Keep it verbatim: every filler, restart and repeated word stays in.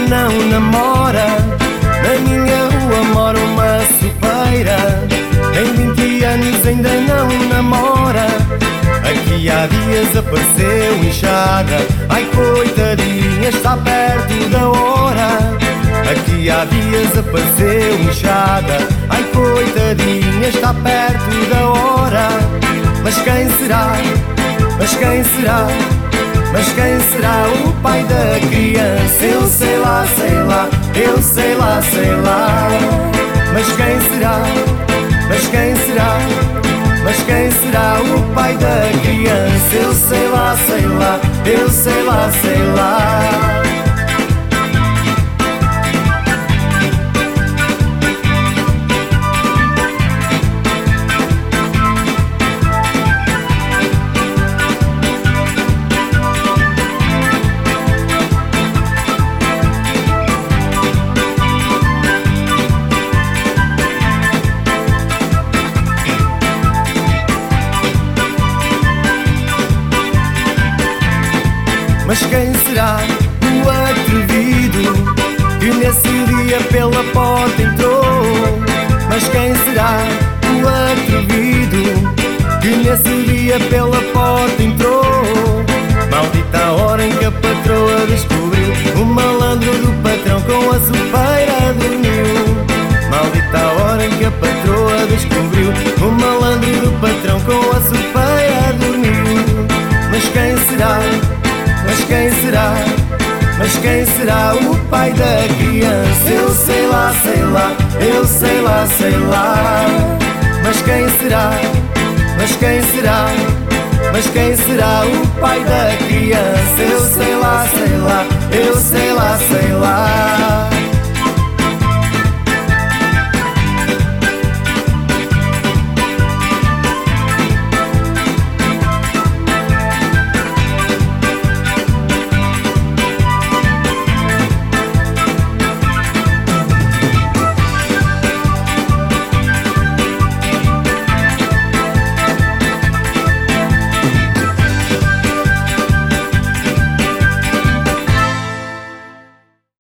não namora. Na minha rua mora uma sopeira, tem vinte anos ainda não namora. Aqui há dias apareceu inchada, ai coitadinha, está perto da hora. Aqui há dias apareceu inchada, ai coitadinha, está perto da hora. Mas quem será? Mas quem será? Mas quem será o pai da criança? Eu sei lá, sei lá, eu sei lá, sei lá. Mas quem será? Mas quem será? Mas quem será o pai da criança? Eu sei lá, sei lá, eu sei lá, sei lá. Mas quem será o atrevido que nesse dia pela porta entrou? Mas quem será o atrevido que nesse dia pela porta entrou? Maldita a hora em que a patroa descobriu o malandro do patrão com a sopeira dormiu. Maldita a hora em que a patroa descobriu o malandro do patrão com a sopeira dormiu. Mas quem será? Mas quem será? Mas quem será o pai da criança? Eu sei lá, sei lá, eu sei lá, sei lá. Mas quem será? Mas quem será? Mas quem será o pai da criança?